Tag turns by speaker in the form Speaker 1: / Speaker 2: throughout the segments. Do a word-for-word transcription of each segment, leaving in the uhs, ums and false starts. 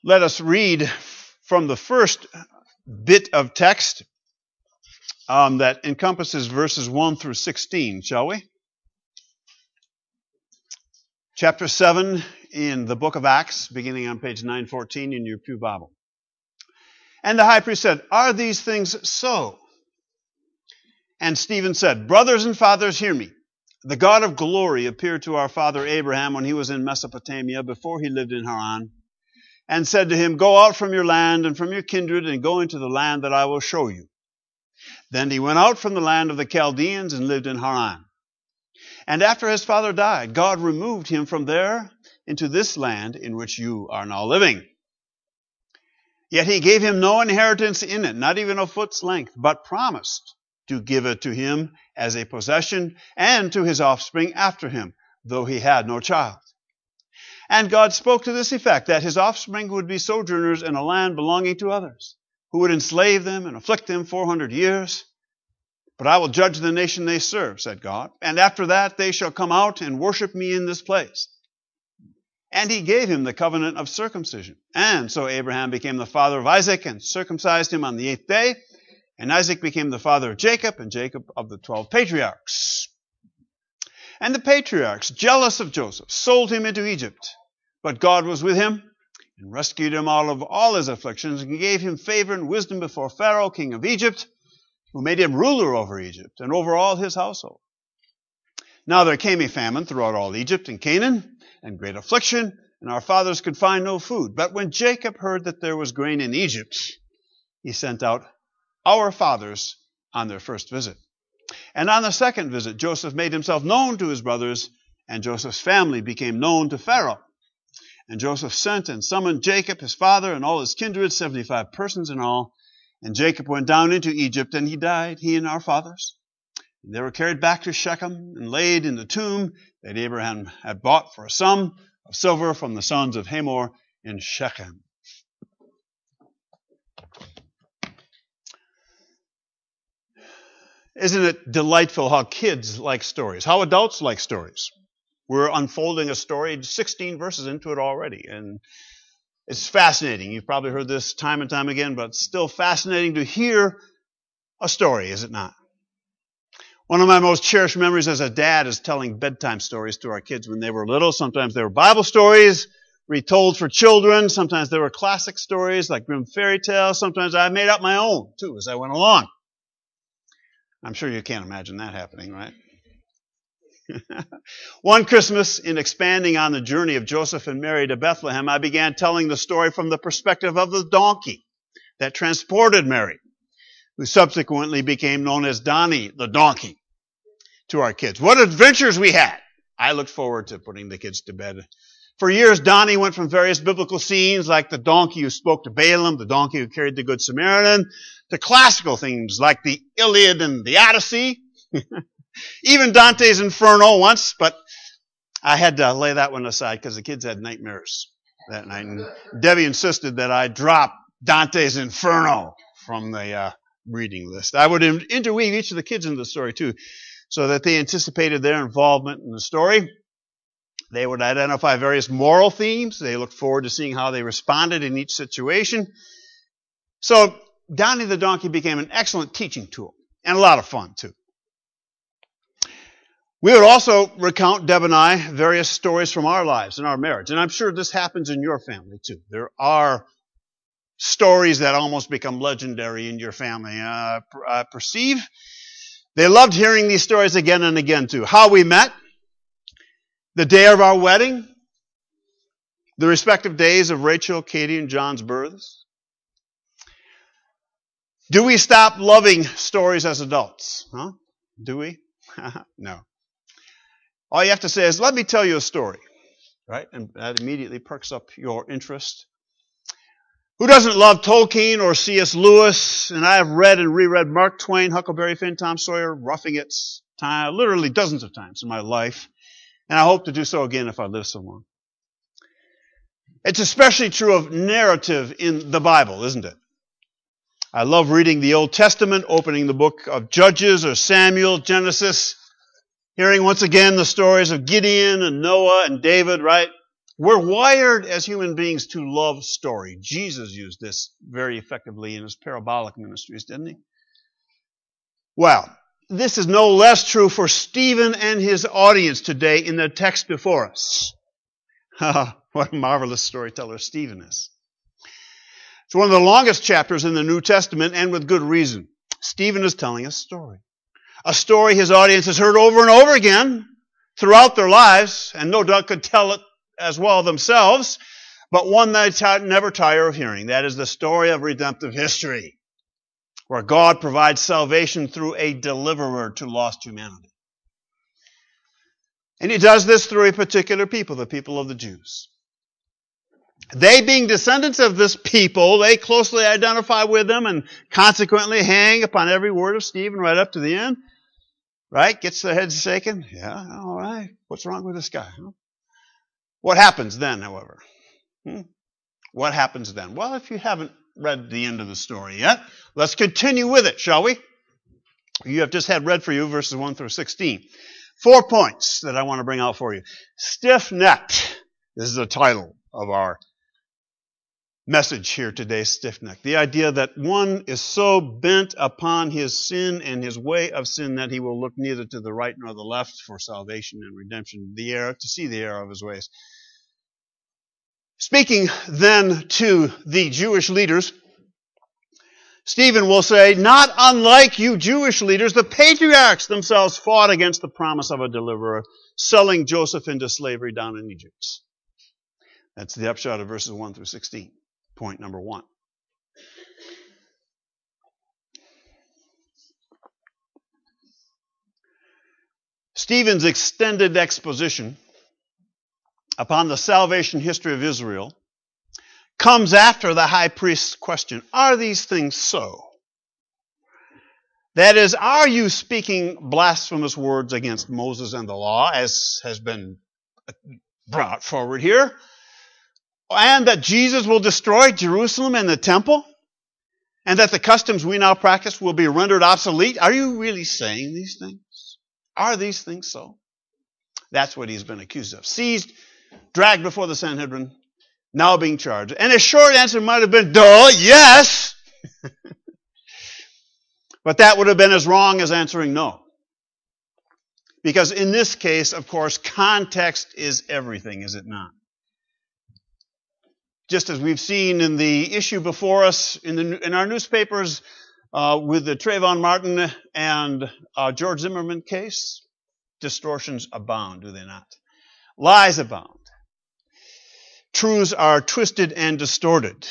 Speaker 1: Let us read from the first bit of text um, that encompasses verses one through sixteen, shall we? Chapter seven in the book of Acts, beginning on page nine fourteen in your Pew Bible. And the high priest said, "Are these things so?" And Stephen said, "Brothers and fathers, hear me. The God of glory appeared to our father Abraham when he was in Mesopotamia before he lived in Haran, and said to him, 'Go out from your land and from your kindred and go into the land that I will show you.' Then he went out from the land of the Chaldeans and lived in Haran. And after his father died, God removed him from there into this land in which you are now living. Yet he gave him no inheritance in it, not even a foot's length, but promised to give it to him as a possession and to his offspring after him, though he had no child. And God spoke to this effect, that his offspring would be sojourners in a land belonging to others, who would enslave them and afflict them four hundred years. But I will judge the nation they serve, said God, and after that they shall come out and worship me in this place. And he gave him the covenant of circumcision. And so Abraham became the father of Isaac and circumcised him on the eighth day. And Isaac became the father of Jacob, and Jacob of the twelve patriarchs. And the patriarchs, jealous of Joseph, sold him into Egypt. But God was with him and rescued him out of all his afflictions and gave him favor and wisdom before Pharaoh, king of Egypt, who made him ruler over Egypt and over all his household. Now there came a famine throughout all Egypt and Canaan, and great affliction, and our fathers could find no food. But when Jacob heard that there was grain in Egypt, he sent out our fathers on their first visit. And on the second visit, Joseph made himself known to his brothers, and Joseph's family became known to Pharaoh. And Joseph sent and summoned Jacob, his father, and all his kindred, seventy-five persons in all. And Jacob went down into Egypt, and he died, he and our fathers. And they were carried back to Shechem and laid in the tomb that Abraham had bought for a sum of silver from the sons of Hamor in Shechem. Isn't it delightful how kids like stories, how adults like stories? We're unfolding a story, sixteen verses into it already, and it's fascinating. You've probably heard this time and time again, but it's still fascinating to hear a story, is it not? One of my most cherished memories as a dad is telling bedtime stories to our kids when they were little. Sometimes they were Bible stories retold for children. Sometimes they were classic stories like Grimm fairy tales. Sometimes I made up my own, too, as I went along. I'm sure you can't imagine that happening, right? One Christmas, in expanding on the journey of Joseph and Mary to Bethlehem, I began telling the story from the perspective of the donkey that transported Mary, who subsequently became known as Donnie the donkey, to our kids. What adventures we had! I looked forward to putting the kids to bed. For years, Donnie went from various biblical scenes like the donkey who spoke to Balaam, the donkey who carried the Good Samaritan, to classical themes like the Iliad and the Odyssey, even Dante's Inferno once, but I had to lay that one aside because the kids had nightmares that night. And Debbie insisted that I drop Dante's Inferno from the uh, reading list. I would interweave each of the kids into the story too, so that they anticipated their involvement in the story. They would identify various moral themes. They looked forward to seeing how they responded in each situation. So Donnie the donkey became an excellent teaching tool and a lot of fun too. We would also recount, Deb and I, various stories from our lives and our marriage. And I'm sure this happens in your family too. There are stories that almost become legendary in your family. Uh, I perceive. They loved hearing these stories again and again too. How we met, the day of our wedding, the respective days of Rachel, Katie, and John's births. Do we stop loving stories as adults? Huh? Do we? No. All you have to say is, let me tell you a story, right? And that immediately perks up your interest. Who doesn't love Tolkien or C S Lewis? And I have read and reread Mark Twain, Huckleberry Finn, Tom Sawyer, Roughing It, time, literally dozens of times in my life. And I hope to do so again if I live so long. It's especially true of narrative in the Bible, isn't it? I love reading the Old Testament, opening the book of Judges or Samuel, Genesis, hearing once again the stories of Gideon and Noah and David, right? We're wired as human beings to love story. Jesus used this very effectively in his parabolic ministries, didn't he? Well, this is no less true for Stephen and his audience today in the text before us. What a marvelous storyteller Stephen is. It's one of the longest chapters in the New Testament, and with good reason. Stephen is telling a story. A story his audience has heard over and over again throughout their lives, and no doubt could tell it as well themselves, but one they never tire of hearing. That is the story of redemptive history, where God provides salvation through a deliverer to lost humanity. And he does this through a particular people, the people of the Jews. They, being descendants of this people, they closely identify with them and consequently hang upon every word of Stephen right up to the end. Right? Gets their heads shaken. Yeah, all right. What's wrong with this guy? Huh? What happens then, however? Hmm? What happens then? Well, if you haven't read the end of the story yet, let's continue with it, shall we? You have just had read for you verses one through sixteen. Four points that I want to bring out for you. Stiff-necked. This is the title of our message here today, stiff-necked. The idea that one is so bent upon his sin and his way of sin that he will look neither to the right nor the left for salvation and redemption, the error, to see the error of his ways. Speaking then to the Jewish leaders, Stephen will say, not unlike you Jewish leaders, the patriarchs themselves fought against the promise of a deliverer, selling Joseph into slavery down in Egypt. That's the upshot of verses one through sixteen. Point number one. Stephen's extended exposition upon the salvation history of Israel comes after the high priest's question, are these things so? That is, are you speaking blasphemous words against Moses and the law, as has been brought forward here? And that Jesus will destroy Jerusalem and the temple? And that the customs we now practice will be rendered obsolete? Are you really saying these things? Are these things so? That's what he's been accused of. Seized, dragged before the Sanhedrin, now being charged. And his short answer might have been, duh, yes. But that would have been as wrong as answering no. Because in this case, of course, context is everything, is it not? Just as we've seen in the issue before us in, the, in our newspapers uh, with the Trayvon Martin and uh, George Zimmerman case, distortions abound, do they not? Lies abound. Truths are twisted and distorted.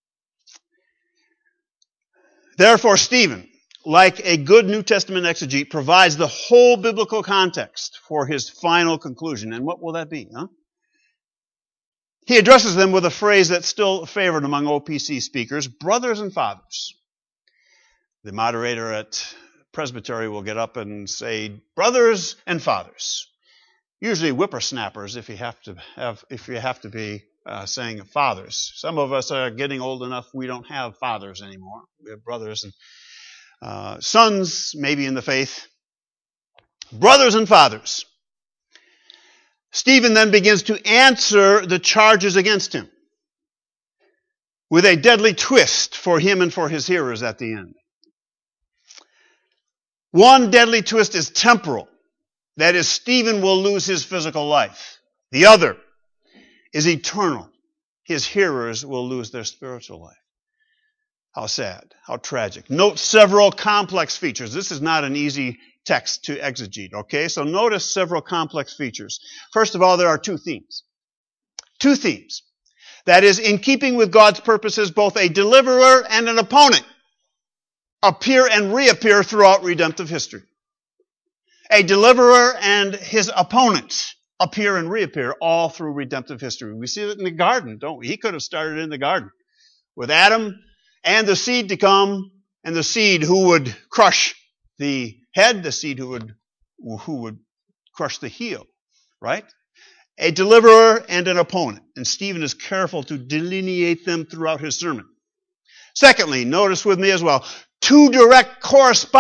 Speaker 1: Therefore, Stephen, like a good New Testament exegete, provides the whole biblical context for his final conclusion. And what will that be? Huh? He addresses them with a phrase that's still favored among O P C speakers, brothers and fathers. The moderator at Presbytery will get up and say, brothers and fathers. Usually whippersnappers if you have to have, if you have to be uh, saying fathers. Some of us are getting old enough we don't have fathers anymore. We have brothers and uh, sons, maybe in the faith. Brothers and fathers. Stephen then begins to answer the charges against him with a deadly twist for him and for his hearers at the end. One deadly twist is temporal. That is, Stephen will lose his physical life. The other is eternal. His hearers will lose their spiritual life. How sad. How tragic. Note several complex features. This is not an easy text to exegete, okay? So notice several complex features. First of all, there are two themes. Two themes. That is, in keeping with God's purposes, both a deliverer and an opponent appear and reappear throughout redemptive history. A deliverer and his opponent appear and reappear all through redemptive history. We see it in the garden, don't we? He could have started in the garden with Adam and the seed to come, and the seed who would crush the head, the seed who would who would crush the heel, right? A deliverer and an opponent. And Stephen is careful to delineate them throughout his sermon. Secondly, notice with me as well, two direct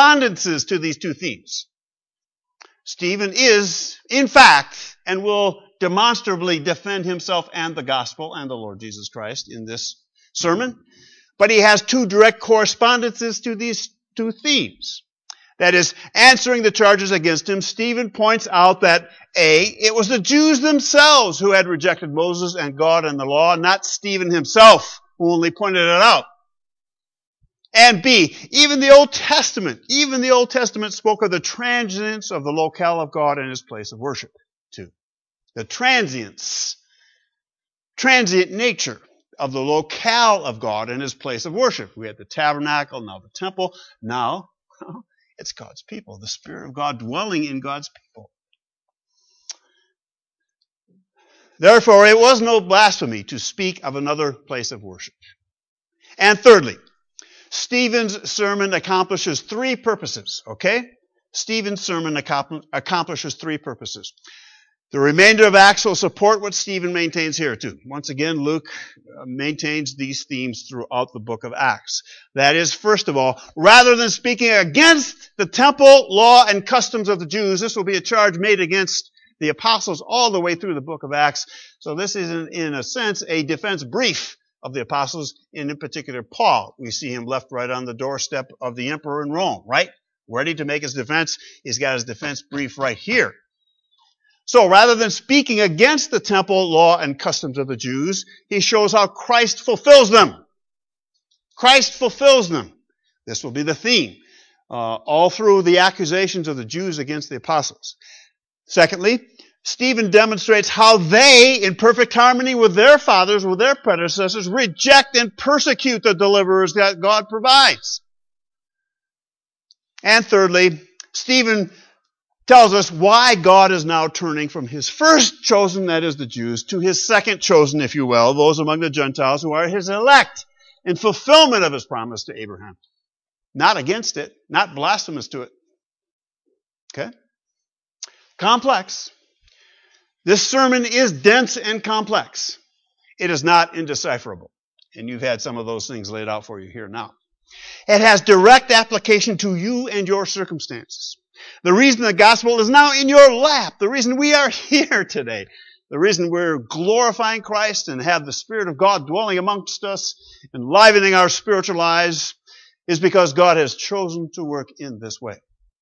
Speaker 1: correspondences to these two themes. Stephen is, in fact, and will demonstrably defend himself and the gospel and the Lord Jesus Christ in this sermon. But he has two direct correspondences to these two themes. That is, answering the charges against him, Stephen points out that A, it was the Jews themselves who had rejected Moses and God and the law, not Stephen himself, who only pointed it out. And B, even the Old Testament, even the Old Testament spoke of the transience of the locale of God and his place of worship, too. The transience, transient nature of the locale of God and his place of worship. We had the tabernacle, now the temple. Now, it's God's people, the Spirit of God dwelling in God's people. Therefore, it was no blasphemy to speak of another place of worship. And thirdly, Stephen's sermon accomplishes three purposes, okay? Stephen's sermon accomplishes three purposes. The remainder of Acts will support what Stephen maintains here, too. Once again, Luke maintains these themes throughout the book of Acts. That is, first of all, rather than speaking against the temple, law, and customs of the Jews, this will be a charge made against the apostles all the way through the book of Acts. So this is, in, in a sense, a defense brief of the apostles, and in particular Paul. We see him left right on the doorstep of the emperor in Rome, right? Ready to make his defense. He's got his defense brief right here. So rather than speaking against the temple, law, and customs of the Jews, he shows how Christ fulfills them. Christ fulfills them. This will be the theme uh, all through the accusations of the Jews against the apostles. Secondly, Stephen demonstrates how they, in perfect harmony with their fathers, with their predecessors, reject and persecute the deliverers that God provides. And thirdly, Stephen tells us why God is now turning from his first chosen, that is the Jews, to his second chosen, if you will, those among the Gentiles who are his elect, in fulfillment of his promise to Abraham. Not against it, not blasphemous to it. Okay? Complex. This sermon is dense and complex. It is not indecipherable. And you've had some of those things laid out for you here now. It has direct application to you and your circumstances. The reason the gospel is now in your lap, the reason we are here today, the reason we're glorifying Christ and have the Spirit of God dwelling amongst us, enlivening our spiritual lives, is because God has chosen to work in this way.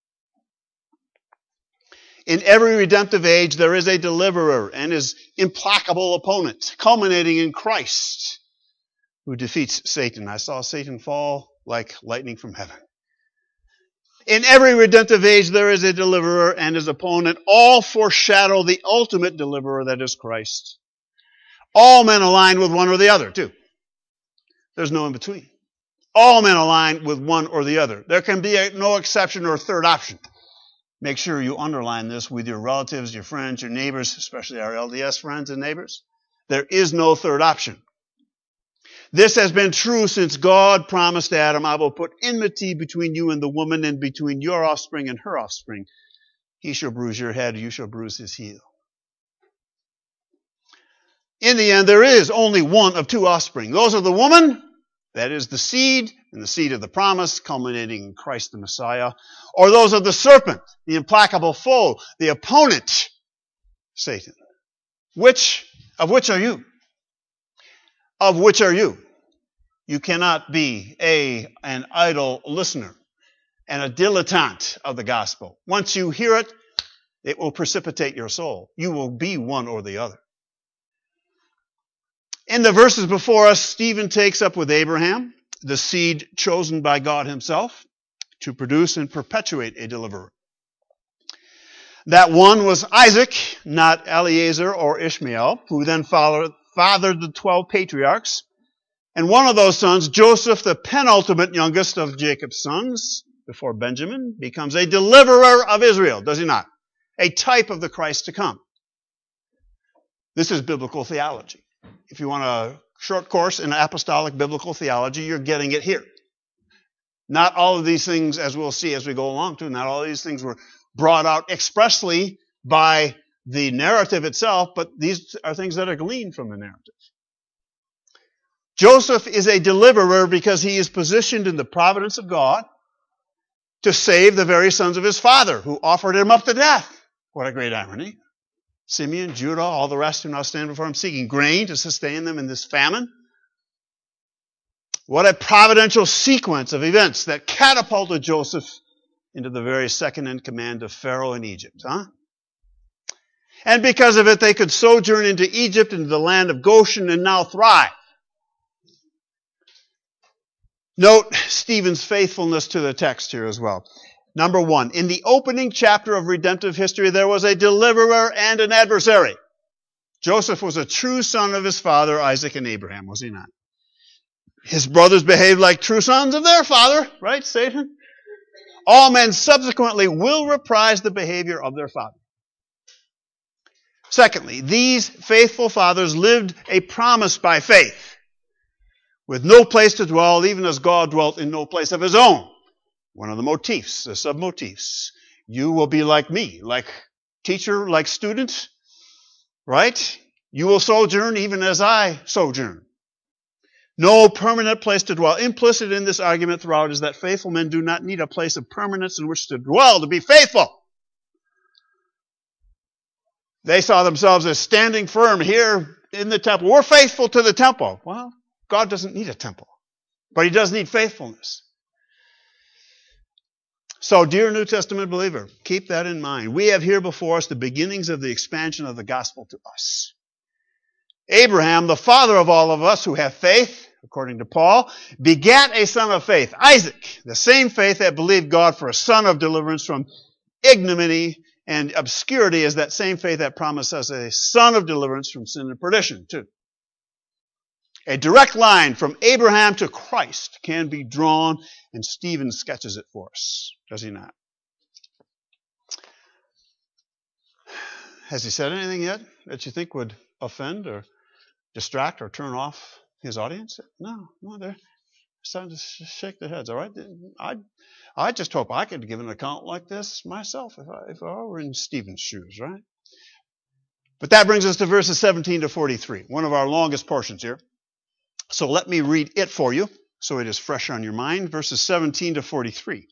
Speaker 1: In every redemptive age, there is a deliverer and his implacable opponent, culminating in Christ, who defeats Satan. I saw Satan fall like lightning from heaven. In every redemptive age, there is a deliverer and his opponent. All foreshadow the ultimate deliverer, that is Christ. All men align with one or the other, too. There's no in between. All men align with one or the other. There can be a, no exception or third option. Make sure you underline this with your relatives, your friends, your neighbors, especially our L D S friends and neighbors. There is no third option. This has been true since God promised Adam, I will put enmity between you and the woman, and between your offspring and her offspring. He shall bruise your head, you shall bruise his heel. In the end, there is only one of two offspring. Those of the woman, that is the seed, and the seed of the promise, culminating in Christ the Messiah, or those of the serpent, the implacable foe, the opponent, Satan. Which, of which are you? Of which are you? You cannot be a, an idle listener and a dilettante of the gospel. Once you hear it, it will precipitate your soul. You will be one or the other. In the verses before us, Stephen takes up with Abraham, the seed chosen by God himself to produce and perpetuate a deliverer. That one was Isaac, not Eliezer or Ishmael, who then followed, fathered the twelve patriarchs. And one of those sons, Joseph, the penultimate youngest of Jacob's sons, before Benjamin, becomes a deliverer of Israel, does he not? A type of the Christ to come. This is biblical theology. If you want a short course in apostolic biblical theology, you're getting it here. Not all of these things, as we'll see as we go along too, not all of these things were brought out expressly by the narrative itself, but these are things that are gleaned from the narrative. Joseph is a deliverer because he is positioned in the providence of God to save the very sons of his father who offered him up to death. What a great irony. Simeon, Judah, all the rest who now stand before him, seeking grain to sustain them in this famine. What a providential sequence of events that catapulted Joseph into the very second in command of Pharaoh in Egypt, huh? And because of it, they could sojourn into Egypt, into the land of Goshen, and now thrive. Note Stephen's faithfulness to the text here as well. Number one, in the opening chapter of redemptive history, there was a deliverer and an adversary. Joseph was a true son of his father, Isaac and Abraham, was he not? His brothers behaved like true sons of their father, right, Satan? All men subsequently will reprise the behavior of their father. Secondly, these faithful fathers lived a promise by faith, with no place to dwell, even as God dwelt in no place of his own. One of the motifs, the submotifs. You will be like me, like teacher, like student, right? You will sojourn even as I sojourn. No permanent place to dwell. Implicit in this argument throughout is that faithful men do not need a place of permanence in which to dwell to be faithful. They saw themselves as standing firm here in the temple. We're faithful to the temple. Well, God doesn't need a temple, but he does need faithfulness. So, dear New Testament believer, keep that in mind. We have here before us the beginnings of the expansion of the gospel to us. Abraham, the father of all of us who have faith, according to Paul, begat a son of faith, Isaac, the same faith that believed God for a son of deliverance from ignominy and obscurity is that same faith that promised us a son of deliverance from sin and perdition, too. A direct line from Abraham to Christ can be drawn, and Stephen sketches it for us, does he not? Has he said anything yet that you think would offend or distract or turn off his audience? No, no, they're starting to shake their heads, all right? I I just hope I could give an account like this myself if I, if I were in Stephen's shoes, right? But that brings us to verses seventeen to forty-three, one of our longest portions here. So let me read it for you so it is fresh on your mind, verses seventeen to forty-three.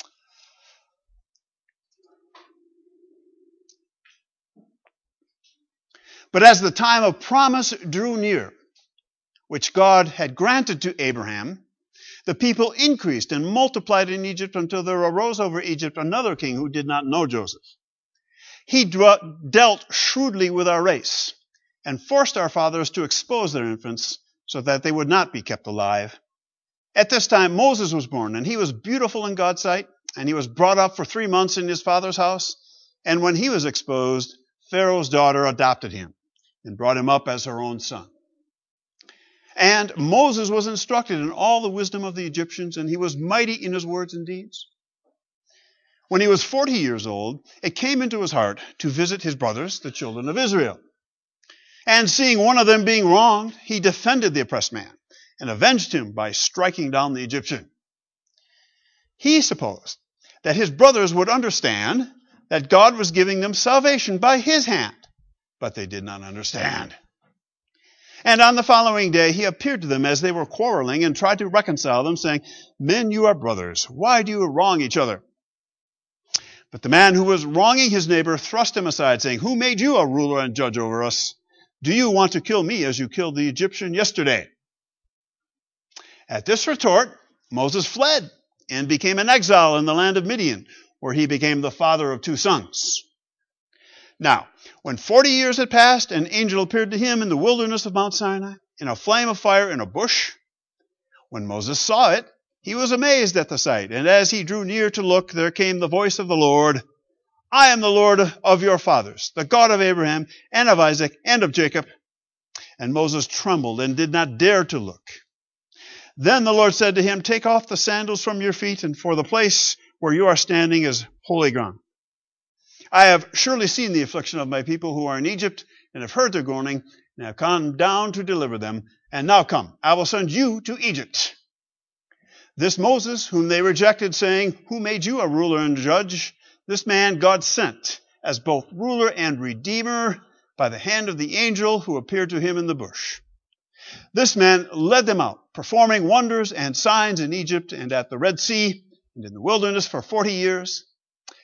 Speaker 1: But as the time of promise drew near, which God had granted to Abraham, the people increased and multiplied in Egypt until there arose over Egypt another king who did not know Joseph. He dealt shrewdly with our race and forced our fathers to expose their infants so that they would not be kept alive. At this time Moses was born, and he was beautiful in God's sight, and he was brought up for three months in his father's house. And when he was exposed, Pharaoh's daughter adopted him and brought him up as her own son. And Moses was instructed in all the wisdom of the Egyptians, and he was mighty in his words and deeds. When he was forty years old, it came into his heart to visit his brothers, the children of Israel. And seeing one of them being wronged, he defended the oppressed man and avenged him by striking down the Egyptian. He supposed that his brothers would understand that God was giving them salvation by his hand, but they did not understand. And on the following day he appeared to them as they were quarreling and tried to reconcile them, saying, Men, you are brothers. Why do you wrong each other? But the man who was wronging his neighbor thrust him aside, saying, Who made you a ruler and judge over us? Do you want to kill me as you killed the Egyptian yesterday? At this retort, Moses fled and became an exile in the land of Midian, where he became the father of two sons. Now, when forty years had passed, an angel appeared to him in the wilderness of Mount Sinai, in a flame of fire in a bush. When Moses saw it, he was amazed at the sight, and as he drew near to look, there came the voice of the Lord, I am the Lord of your fathers, the God of Abraham, and of Isaac, and of Jacob. And Moses trembled and did not dare to look. Then the Lord said to him, Take off the sandals from your feet, and for the place where you are standing is holy ground. I have surely seen the affliction of my people who are in Egypt, and have heard their groaning, and have come down to deliver them. And now come, I will send you to Egypt. This Moses, whom they rejected, saying, Who made you a ruler and judge? This man God sent as both ruler and redeemer by the hand of the angel who appeared to him in the bush. This man led them out, performing wonders and signs in Egypt and at the Red Sea and in the wilderness for forty years.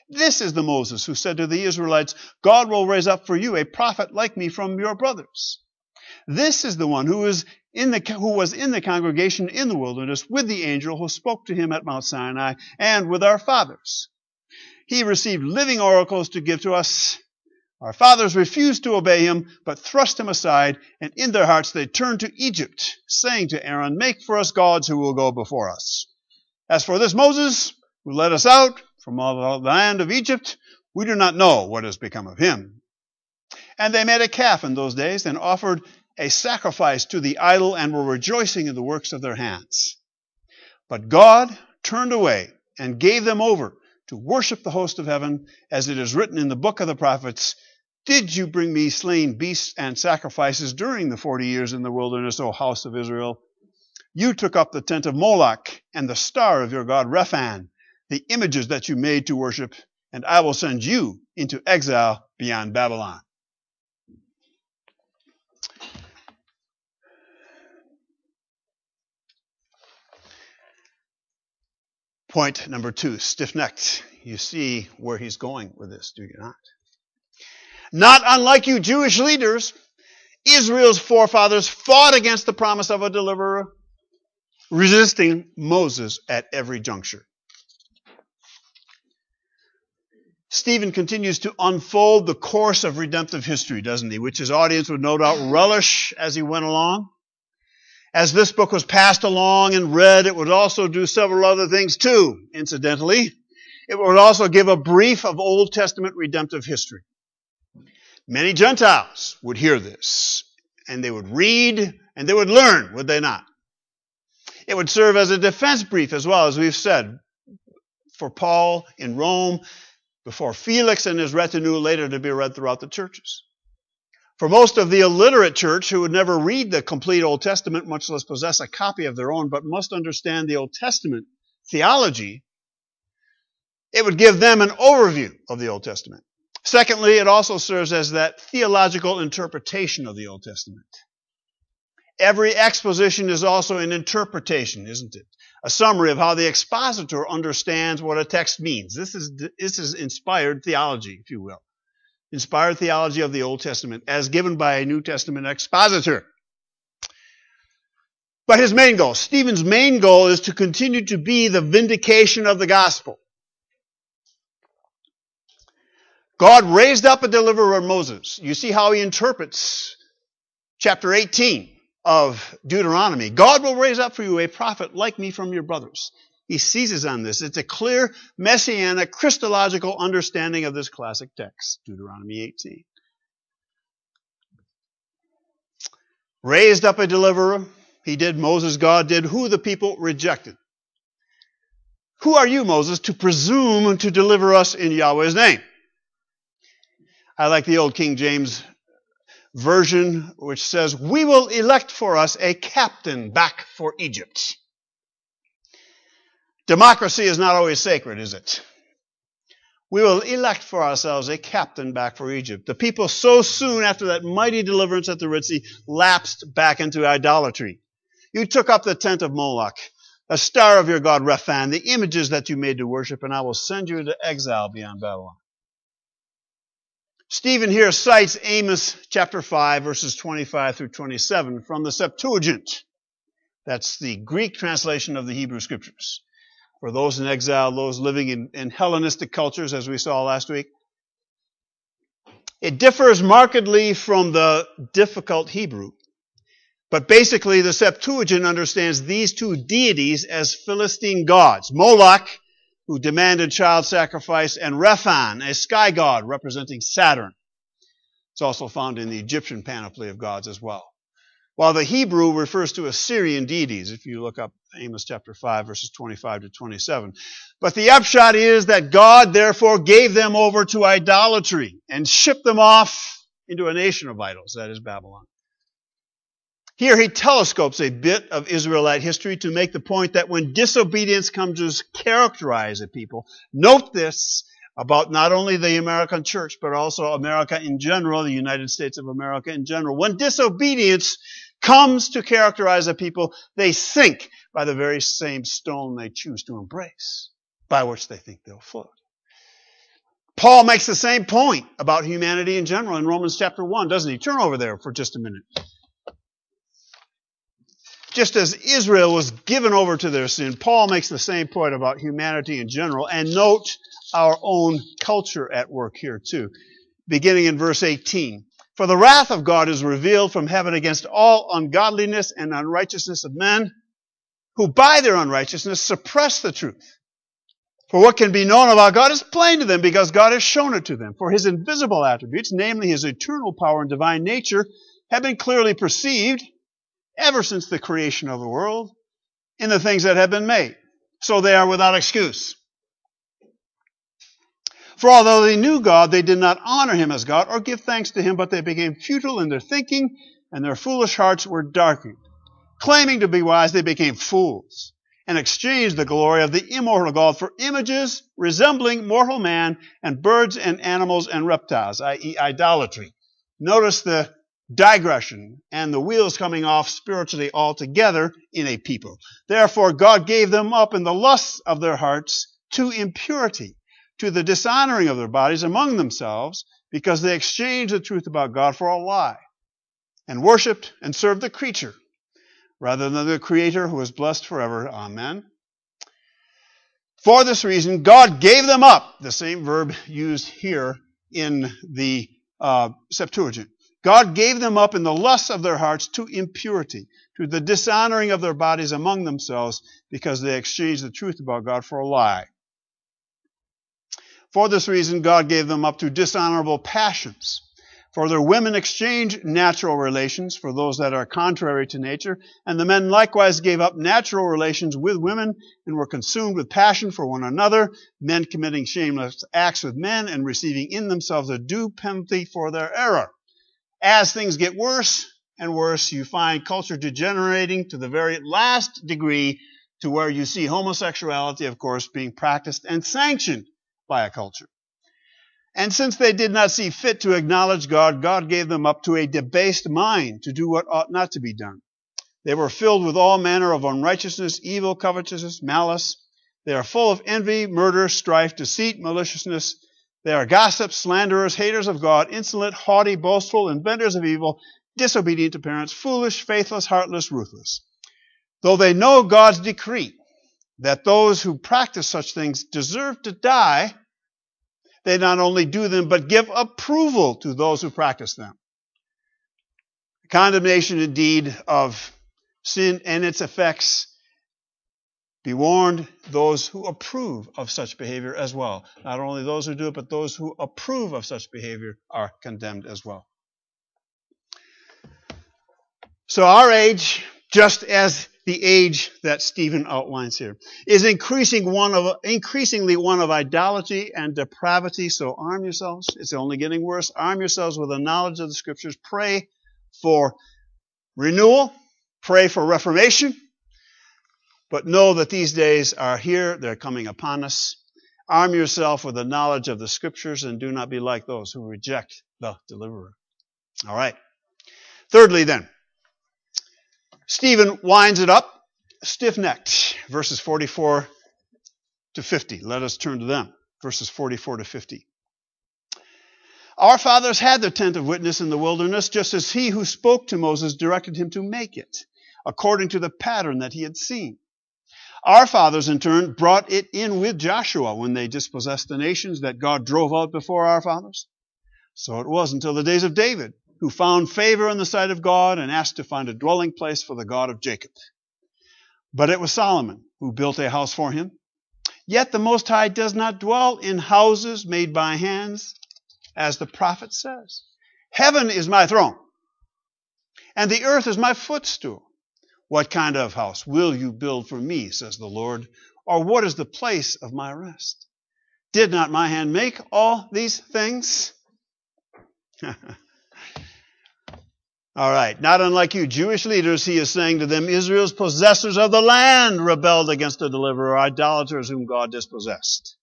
Speaker 1: This is the Moses who said to the Israelites, God will raise up for you a prophet like me from your brothers. This is the one who is in the, who was in the congregation in the wilderness with the angel who spoke to him at Mount Sinai and with our fathers. He received living oracles to give to us. Our fathers refused to obey him, but thrust him aside, and in their hearts they turned to Egypt, saying to Aaron, make for us gods who will go before us. As for this Moses, who led us out from all the land of Egypt, we do not know what has become of him. And they made a calf in those days and offered a sacrifice to the idol and were rejoicing in the works of their hands. But God turned away and gave them over to worship the host of heaven, as it is written in the book of the prophets, did you bring me slain beasts and sacrifices during the forty years in the wilderness, O house of Israel? You took up the tent of Moloch and the star of your god Rephan, the images that you made to worship, and I will send you into exile beyond Babylon. Point number two, stiff-necked. You see where he's going with this, do you not? Not unlike you Jewish leaders, Israel's forefathers fought against the promise of a deliverer, resisting Moses at every juncture. Stephen continues to unfold the course of redemptive history, doesn't he? Which his audience would no doubt relish as he went along. As this book was passed along and read, it would also do several other things too, incidentally. It would also give a brief of Old Testament redemptive history. Many Gentiles would hear this, and they would read, and they would learn, would they not? It would serve as a defense brief as well, as we've said, for Paul in Rome, before Felix and his retinue, later to be read throughout the churches. For most of the illiterate church who would never read the complete Old Testament, much less possess a copy of their own, but must understand the Old Testament theology, it would give them an overview of the Old Testament. Secondly, it also serves as that theological interpretation of the Old Testament. Every exposition is also an interpretation, isn't it? A summary of how the expositor understands what a text means. This is, this is inspired theology, if you will. Inspired theology of the Old Testament as given by a New Testament expositor. But his main goal, Stephen's main goal, is to continue to be the vindication of the gospel. God raised up a deliverer, Moses. You see how he interprets chapter eighteen of Deuteronomy. God will raise up for you a prophet like me from your brothers. He seizes on this. It's a clear, messianic, Christological understanding of this classic text, Deuteronomy eighteen. Raised up a deliverer. He did, Moses, God did, who the people rejected. Who are you, Moses, to presume to deliver us in Yahweh's name? I like the old King James version, which says, we will elect for us a captain back for Egypt. Democracy is not always sacred, is it? We will elect for ourselves a captain back for Egypt. The people so soon after that mighty deliverance at the Red Sea lapsed back into idolatry. You took up the tent of Moloch, a star of your god Rephan, the images that you made to worship, and I will send you into exile beyond Babylon. Stephen here cites Amos chapter five, verses twenty-five through twenty-seven from the Septuagint. That's the Greek translation of the Hebrew Scriptures. For those in exile, those living in, in Hellenistic cultures, as we saw last week. It differs markedly from the difficult Hebrew. But basically, the Septuagint understands these two deities as Philistine gods. Moloch, who demanded child sacrifice, and Rephan, a sky god representing Saturn. It's also found in the Egyptian panoply of gods as well. While the Hebrew refers to Assyrian deities, if you look up Amos chapter five, verses twenty-five to twenty-seven. But the upshot is that God therefore gave them over to idolatry and shipped them off into a nation of idols, that is Babylon. Here he telescopes a bit of Israelite history to make the point that when disobedience comes to characterize a people, note this about not only the American church, but also America in general, the United States of America in general. When disobedience comes to characterize a people, they sink by the very same stone they choose to embrace, by which they think they'll float. Paul makes the same point about humanity in general in Romans chapter one, doesn't he? Turn over there for just a minute. Just as Israel was given over to their sin, Paul makes the same point about humanity in general. And note our own culture at work here too. Beginning in verse eighteen. For the wrath of God is revealed from heaven against all ungodliness and unrighteousness of men, who by their unrighteousness suppress the truth. For what can be known about God is plain to them, because God has shown it to them. For his invisible attributes, namely his eternal power and divine nature, have been clearly perceived ever since the creation of the world in the things that have been made. So they are without excuse. For although they knew God, they did not honor him as God or give thanks to him, but they became futile in their thinking, and their foolish hearts were darkened. Claiming to be wise, they became fools, and exchanged the glory of the immortal God for images resembling mortal man and birds and animals and reptiles, that is idolatry. Notice the digression and the wheels coming off spiritually altogether in a people. Therefore, God gave them up in the lusts of their hearts to impurity, to the dishonoring of their bodies among themselves, because they exchanged the truth about God for a lie, and worshipped and served the creature rather than the Creator, who is blessed forever. Amen. For this reason, God gave them up, the same verb used here in the uh, Septuagint. God gave them up in the lusts of their hearts to impurity, to the dishonoring of their bodies among themselves, because they exchanged the truth about God for a lie. For this reason, God gave them up to dishonorable passions. For their women exchange natural relations for those that are contrary to nature, and the men likewise gave up natural relations with women and were consumed with passion for one another, men committing shameless acts with men and receiving in themselves a due penalty for their error. As things get worse and worse, you find culture degenerating to the very last degree, to where you see homosexuality, of course, being practiced and sanctioned by a culture. And since they did not see fit to acknowledge God, God gave them up to a debased mind to do what ought not to be done. They were filled with all manner of unrighteousness, evil, covetousness, malice. They are full of envy, murder, strife, deceit, maliciousness. They are gossips, slanderers, haters of God, insolent, haughty, boastful, inventors of evil, disobedient to parents, foolish, faithless, heartless, ruthless. Though they know God's decree that those who practice such things deserve to die, they not only do them, but give approval to those who practice them. Condemnation indeed of sin and its effects. Be warned, those who approve of such behavior as well. Not only those who do it, but those who approve of such behavior are condemned as well. So our age, just as the age that Stephen outlines here, is increasing one of, increasingly one of idolatry and depravity. So arm yourselves. It's only getting worse. Arm yourselves with the knowledge of the Scriptures. Pray for renewal. Pray for reformation. But know that these days are here. They're coming upon us. Arm yourself with the knowledge of the Scriptures and do not be like those who reject the deliverer. All right. Thirdly then, Stephen winds it up stiff-necked, verses forty-four to fifty. Let us turn to them, verses forty-four to fifty. Our fathers had the tent of witness in the wilderness, just as he who spoke to Moses directed him to make it, according to the pattern that he had seen. Our fathers, in turn, brought it in with Joshua when they dispossessed the nations that God drove out before our fathers. So it was until the days of David, who found favor in the sight of God and asked to find a dwelling place for the God of Jacob. But it was Solomon who built a house for him. Yet the Most High does not dwell in houses made by hands, as the prophet says. Heaven is my throne, and the earth is my footstool. What kind of house will you build for me, says the Lord, or what is the place of my rest? Did not my hand make all these things? All right, not unlike you Jewish leaders, he is saying to them, Israel's possessors of the land rebelled against the deliverer, idolaters whom God dispossessed.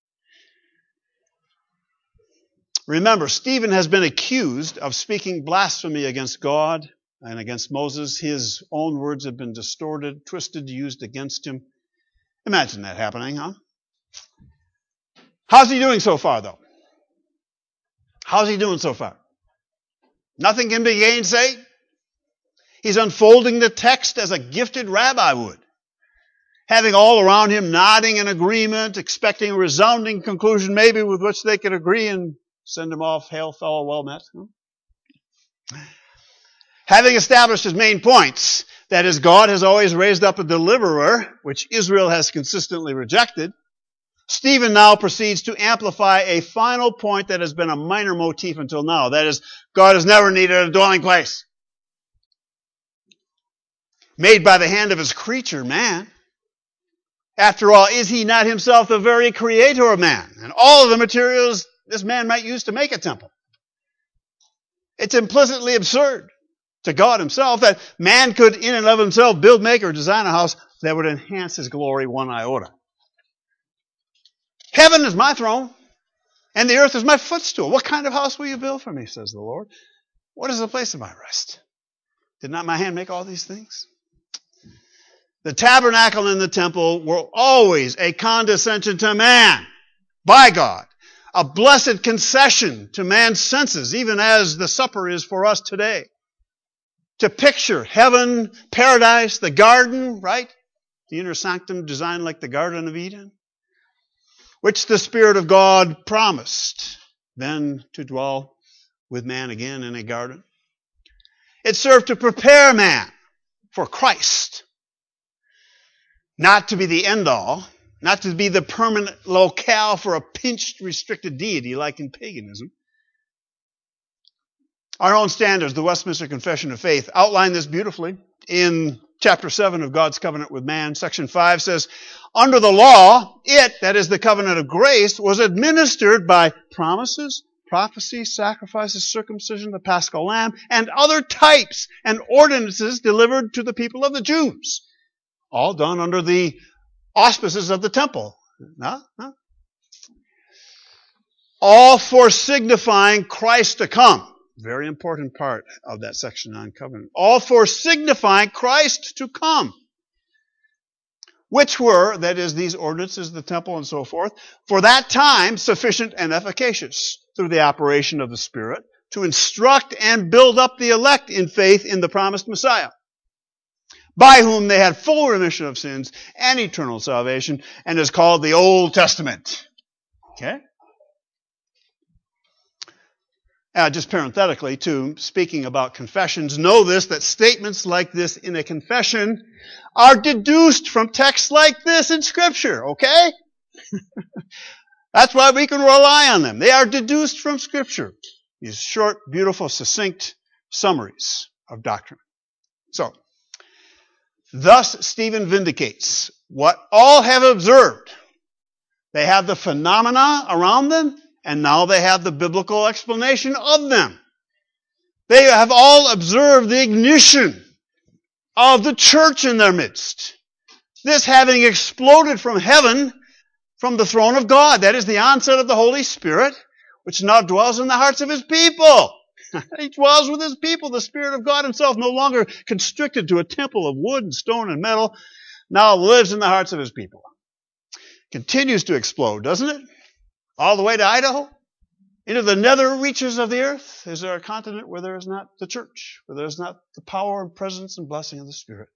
Speaker 1: Remember, Stephen has been accused of speaking blasphemy against God and against Moses. His own words have been distorted, twisted, used against him. Imagine that happening, huh? How's he doing so far, though? How's he doing so far? Nothing can be gainsaid. He's unfolding the text as a gifted rabbi would, having all around him nodding in agreement, expecting a resounding conclusion maybe with which they could agree and send him off, hail fellow, well met. Having established his main points, that is, God has always raised up a deliverer, which Israel has consistently rejected, Stephen now proceeds to amplify a final point that has been a minor motif until now. That is, God has never needed a dwelling place. Made by the hand of his creature, man. After all, is he not himself the very creator of man and all of the materials this man might use to make a temple? It's implicitly absurd to God himself that man could in and of himself build, make, or design a house that would enhance his glory one iota. Heaven is my throne, and the earth is my footstool. What kind of house will you build for me, says the Lord? What is the place of my rest? Did not my hand make all these things? The tabernacle and the temple were always a condescension to man by God, a blessed concession to man's senses, even as the supper is for us today. To picture heaven, paradise, the garden, right? The inner sanctum designed like the Garden of Eden, which the Spirit of God promised then to dwell with man again in a garden. It served to prepare man for Christ, not to be the end-all, not to be the permanent locale for a pinched, restricted deity like in paganism. Our own standards, the Westminster Confession of Faith, outline this beautifully. In chapter seven of God's Covenant with Man, section five says, under the law, it, that is the covenant of grace, was administered by promises, prophecies, sacrifices, circumcision, the paschal lamb, and other types and ordinances delivered to the people of the Jews. All done under the auspices of the temple. No? No? All for signifying Christ to come. Very important part of that section on covenant. All for signifying Christ to come. Which were, that is, these ordinances, the temple and so forth, for that time sufficient and efficacious through the operation of the Spirit to instruct and build up the elect in faith in the promised Messiah, by whom they had full remission of sins and eternal salvation, and is called the Old Testament. Okay? Uh, just parenthetically, too, speaking about confessions, know this, that statements like this in a confession are deduced from texts like this in Scripture, okay? That's why we can rely on them. They are deduced from Scripture. These short, beautiful, succinct summaries of doctrine. So, thus Stephen vindicates what all have observed. They have the phenomena around them, and now they have the biblical explanation of them. They have all observed the ignition of the church in their midst. This having exploded from heaven, from the throne of God. That is the onset of the Holy Spirit, which now dwells in the hearts of His people. He dwells with His people. The Spirit of God Himself, no longer constricted to a temple of wood and stone and metal, now lives in the hearts of His people. Continues to explode, doesn't it? All the way to Idaho? Into the nether reaches of the earth? Is there a continent where there is not the church? Where there is not the power and presence and blessing of the Spirit?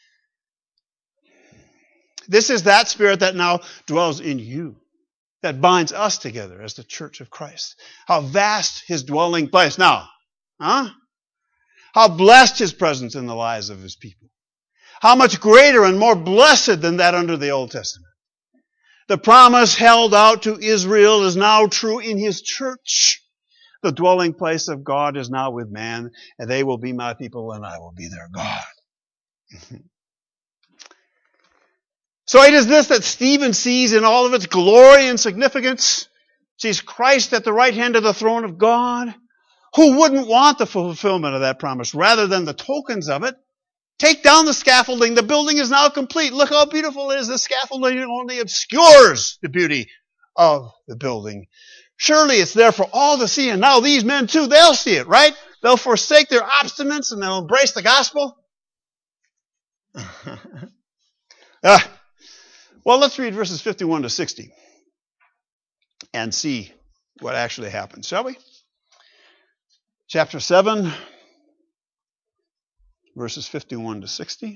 Speaker 1: This is that Spirit that now dwells in you, that binds us together as the church of Christ. How vast His dwelling place. Now, huh? How blessed His presence in the lives of His people. How much greater and more blessed than that under the Old Testament. The promise held out to Israel is now true in His church. The dwelling place of God is now with man, and they will be my people, and I will be their God. So it is this that Stephen sees in all of its glory and significance. Sees Christ at the right hand of the throne of God. Who wouldn't want the fulfillment of that promise rather than the tokens of it? Take down the scaffolding. The building is now complete. Look how beautiful it is. The scaffolding only obscures the beauty of the building. Surely it's there for all to see. And now these men too, they'll see it, right? They'll forsake their obstinance and they'll embrace the gospel. uh, well, let's read verses fifty-one to sixty and see what actually happens, shall we? chapter seven, verses fifty-one to sixty.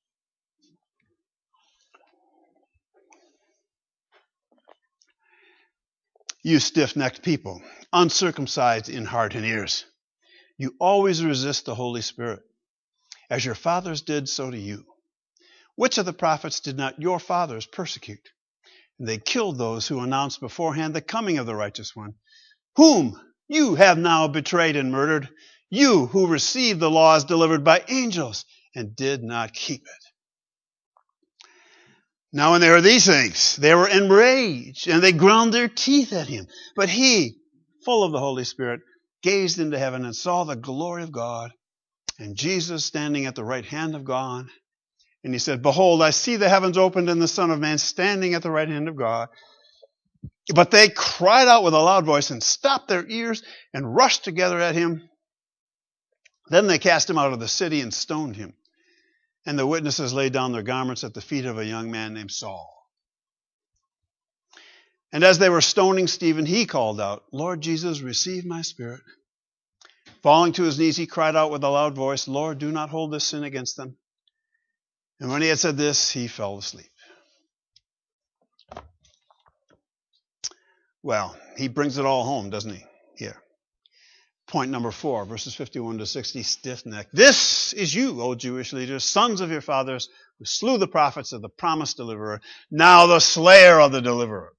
Speaker 1: You stiff-necked people, uncircumcised in heart and ears, you always resist the Holy Spirit. As your fathers did, so do you. Which of the prophets did not your fathers persecute? And they killed those who announced beforehand the coming of the righteous one, whom you have now betrayed and murdered, you who received the laws delivered by angels and did not keep it. Now when they heard these things, they were enraged, and they ground their teeth at him. But he, full of the Holy Spirit, gazed into heaven and saw the glory of God, and Jesus standing at the right hand of God. And he said, Behold, I see the heavens opened and the Son of Man standing at the right hand of God. But they cried out with a loud voice and stopped their ears and rushed together at him. Then they cast him out of the city and stoned him. And the witnesses laid down their garments at the feet of a young man named Saul. And as they were stoning Stephen, he called out, Lord Jesus, receive my spirit. Falling to his knees, he cried out with a loud voice, Lord, do not hold this sin against them. And when he had said this, he fell asleep. Well, he brings it all home, doesn't he? Here. Point number four, verses fifty-one to sixty, stiff-necked. This is you, O Jewish leaders, sons of your fathers, who slew the prophets of the promised deliverer, now the slayer of the deliverer.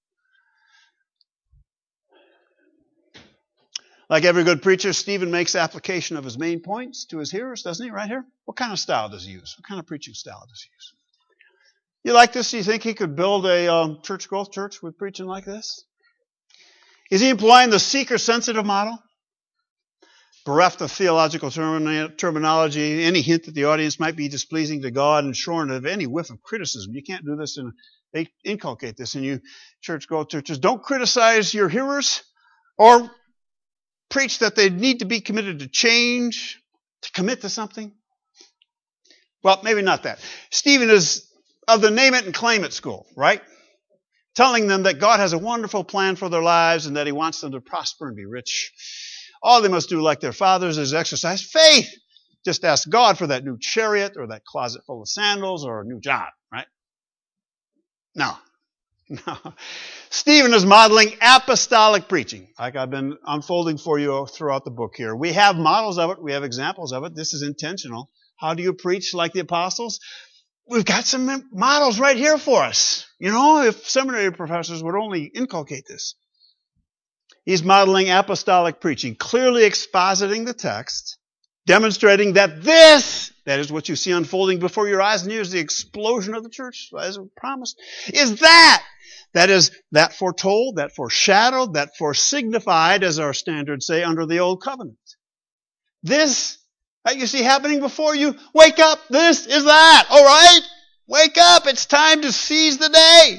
Speaker 1: Like every good preacher, Stephen makes application of his main points to his hearers, doesn't he, right here? What kind of style does he use? What kind of preaching style does he use? You like this? Do you think he could build a um, church growth church with preaching like this? Is he employing the seeker-sensitive model? Bereft of theological term- terminology, any hint that the audience might be displeasing to God and shorn of any whiff of criticism. You can't do this, and they inculcate this in you church growth churches. Don't criticize your hearers or preach that they need to be committed to change, to commit to something. Well, maybe not that. Stephen is of the name it and claim it school, right? Telling them that God has a wonderful plan for their lives and that he wants them to prosper and be rich. All they must do, like their fathers, is exercise faith. Just ask God for that new chariot or that closet full of sandals or a new job, right? No. No. Stephen is modeling apostolic preaching, like I've been unfolding for you throughout the book here. We have models of it. We have examples of it. This is intentional. How do you preach like the apostles? We've got some models right here for us. You know, if seminary professors would only inculcate this. He's modeling apostolic preaching, clearly expositing the text, demonstrating that this, that is what you see unfolding before your eyes and ears, the explosion of the church, as promised, is that. That is, that foretold, that foreshadowed, that foresignified, as our standards say, under the old covenant. This that you see happening before you, wake up, this is that, all right? Wake up, it's time to seize the day.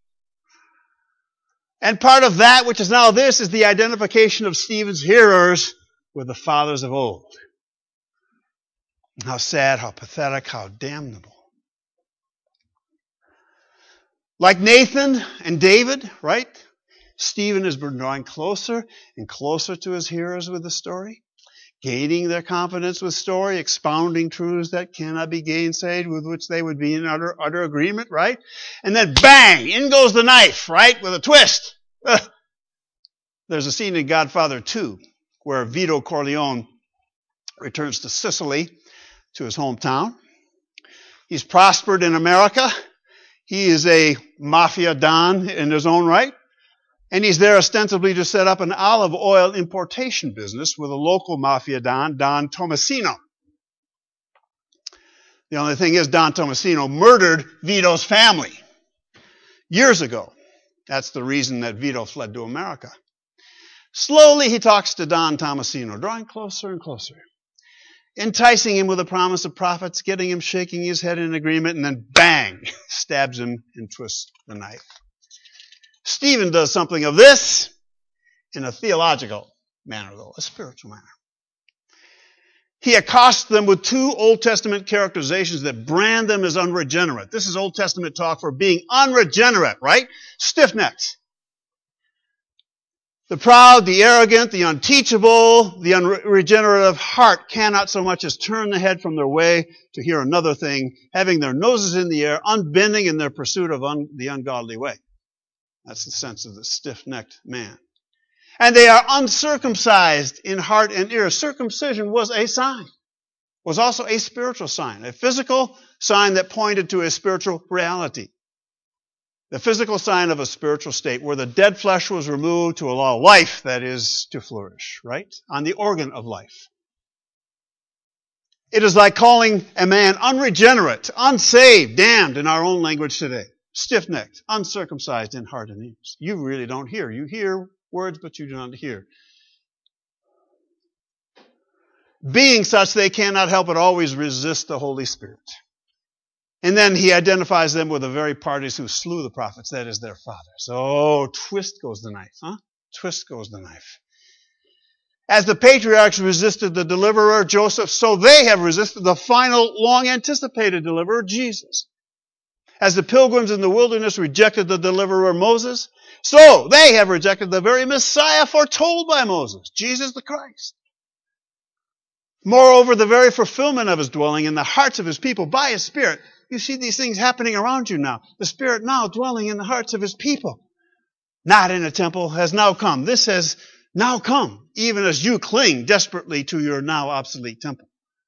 Speaker 1: And part of that, which is now this, is the identification of Stephen's hearers with the fathers of old. How sad, how pathetic, how damnable. Like Nathan and David, right? Stephen has been drawing closer and closer to his hearers with the story, gaining their confidence with story, expounding truths that cannot be gainsaid, with which they would be in utter, utter agreement, right? And then bang, in goes the knife, right, with a twist. Ugh. There's a scene in Godfather two where Vito Corleone returns to Sicily, to his hometown. He's prospered in America. He is a mafia don in his own right. And he's there ostensibly to set up an olive oil importation business with a local mafia don, Don Tomasino. The only thing is, Don Tomasino murdered Vito's family years ago. That's the reason that Vito fled to America. Slowly he talks to Don Tomasino, drawing closer and closer, enticing him with a promise of profits, getting him shaking his head in agreement, and then bang, stabs him and twists the knife. Stephen does something of this in a theological manner, though, a spiritual manner. He accosts them with two Old Testament characterizations that brand them as unregenerate. This is Old Testament talk for being unregenerate, right? Stiff-necked. The proud, the arrogant, the unteachable, the unregenerative heart cannot so much as turn the head from their way to hear another thing, having their noses in the air, unbending in their pursuit of un- the ungodly way. That's the sense of the stiff-necked man. And they are uncircumcised in heart and ear. Circumcision was a sign, was also a spiritual sign, a physical sign that pointed to a spiritual reality. The physical sign of a spiritual state where the dead flesh was removed to allow life, that is, to flourish, right? On the organ of life. It is like calling a man unregenerate, unsaved, damned in our own language today. Stiff-necked, uncircumcised in heart and ears. You really don't hear. You hear words, but you do not hear. Being such, they cannot help but always resist the Holy Spirit. And then he identifies them with the very parties who slew the prophets, that is their fathers. Oh, twist goes the knife, huh? Twist goes the knife. As the patriarchs resisted the deliverer, Joseph, so they have resisted the final, long-anticipated deliverer, Jesus. As the pilgrims in the wilderness rejected the deliverer, Moses, so they have rejected the very Messiah foretold by Moses, Jesus the Christ. Moreover, the very fulfillment of his dwelling in the hearts of his people by his Spirit. You see these things happening around you now. The Spirit now dwelling in the hearts of his people. Not in a temple has now come. This has now come, even as you cling desperately to your now obsolete temple.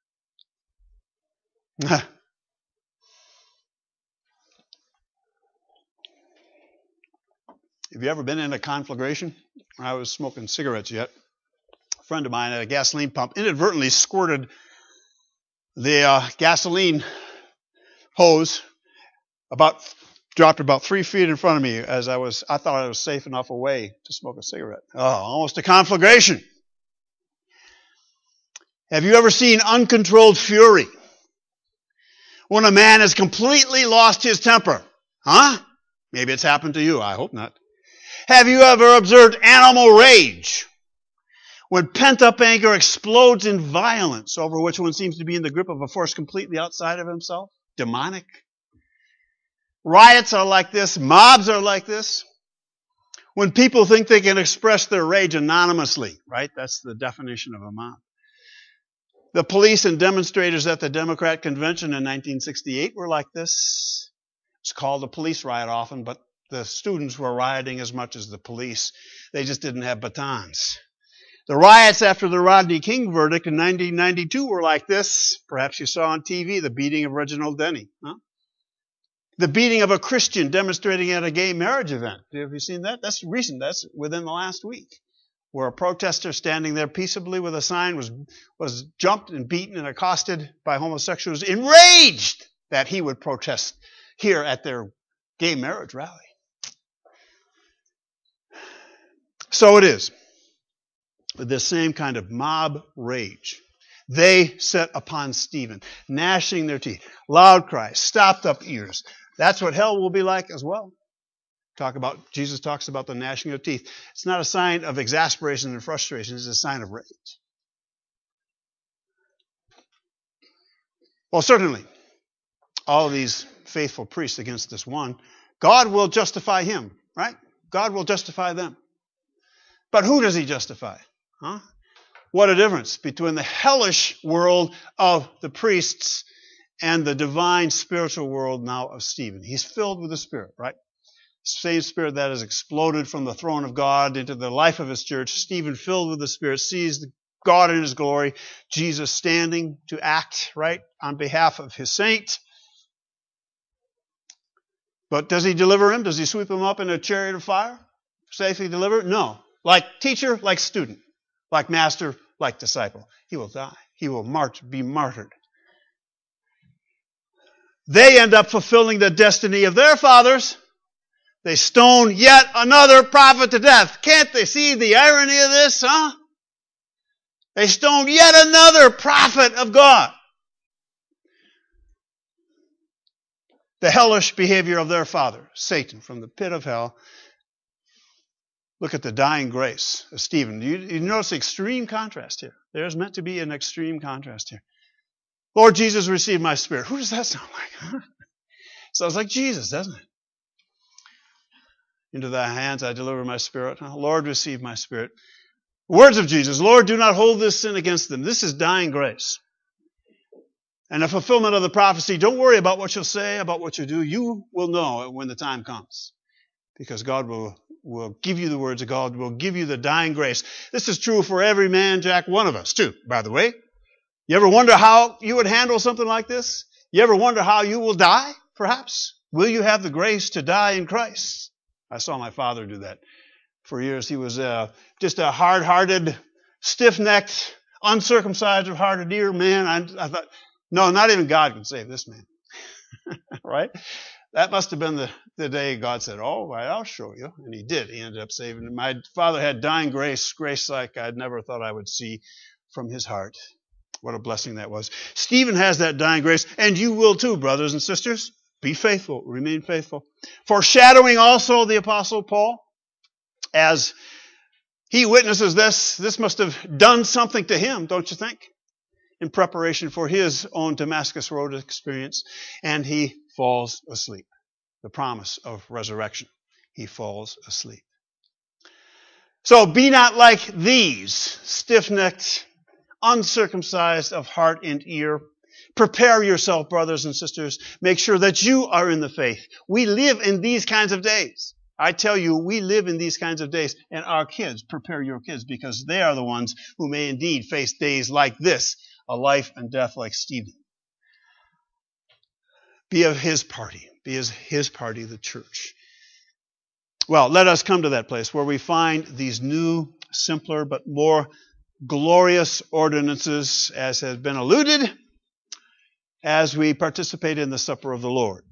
Speaker 1: Have you ever been in a conflagration? I was smoking cigarettes yet. A friend of mine at a gasoline pump inadvertently squirted the uh, gasoline hose about dropped about three feet in front of me as I was I thought I was safe enough away to smoke a cigarette. Oh, almost a conflagration. Have you ever seen uncontrolled fury? When a man has completely lost his temper. Huh? Maybe it's happened to you. I hope not. Have you ever observed animal rage? When pent-up anger explodes in violence over which one seems to be in the grip of a force completely outside of himself? Demonic. Riots are like this. Mobs are like this. When people think they can express their rage anonymously, right? That's the definition of a mob. The police and demonstrators at the Democrat Convention in nineteen sixty-eight were like this. It's called a police riot often, but the students were rioting as much as the police. They just didn't have batons. The riots after the Rodney King verdict in nineteen ninety-two were like this. Perhaps you saw on T V the beating of Reginald Denny. Huh? The beating of a Christian demonstrating at a gay marriage event. Have you seen that? That's recent. That's within the last week. Where a protester standing there peaceably with a sign was, was jumped and beaten and accosted by homosexuals, enraged that he would protest here at their gay marriage rally. So it is. With this same kind of mob rage. They set upon Stephen, gnashing their teeth, loud cries, stopped up ears. That's what hell will be like as well. Talk about Jesus talks about the gnashing of teeth. It's not a sign of exasperation and frustration. It's a sign of rage. Well, certainly, all of these faithful priests against this one, God will justify him, right? God will justify them. But who does he justify? Huh? What a difference between the hellish world of the priests and the divine spiritual world now of Stephen. He's filled with the Spirit, right? Same Spirit that has exploded from the throne of God into the life of his church. Stephen, filled with the Spirit, sees God in his glory, Jesus standing to act, right, on behalf of his saint. But does he deliver him? Does he sweep him up in a chariot of fire? Safely delivered? No. Like teacher, like student. Like master, like disciple. He will die. He will march, be martyred. They end up fulfilling the destiny of their fathers. They stone yet another prophet to death. Can't they see the irony of this, huh? They stone yet another prophet of God. The hellish behavior of their father, Satan, from the pit of hell. Look at the dying grace of Stephen. You, you notice the extreme contrast here. There's meant to be an extreme contrast here. Lord Jesus, receive my spirit. Who does that sound like? Huh? Sounds like Jesus, doesn't it? Into thy hands I deliver my spirit. Lord, receive my spirit. Words of Jesus, Lord, do not hold this sin against them. This is dying grace. And the fulfillment of the prophecy, don't worry about what you'll say, about what you do. You will know when the time comes. Because God will, will give you the words of God, will give you the dying grace. This is true for every man, Jack, one of us too, by the way. You ever wonder how you would handle something like this? You ever wonder how you will die, perhaps? Will you have the grace to die in Christ? I saw my father do that. For years he was uh, just a hard-hearted, stiff-necked, uncircumcised of heart and ear man. I, I thought, no, not even God can save this man. Right? That must have been the, the day God said, all right, I'll show you. And he did. He ended up saving him. My father had dying grace, grace like I'd never thought I would see from his heart. What a blessing that was. Stephen has that dying grace, and you will too, brothers and sisters. Be faithful. Remain faithful. Foreshadowing also the Apostle Paul, as he witnesses this, this must have done something to him, don't you think? In preparation for his own Damascus Road experience, and he falls asleep. The promise of resurrection. He falls asleep. So be not like these, stiff-necked, uncircumcised of heart and ear. Prepare yourself, brothers and sisters. Make sure that you are in the faith. We live in these kinds of days. I tell you, we live in these kinds of days. And our kids, prepare your kids, because they are the ones who may indeed face days like this, a life and death like Stephen. Be of his party. Be as his party, the church. Well, let us come to that place where we find these new, simpler, but more glorious ordinances, as has been alluded, as we participate in the supper of the Lord.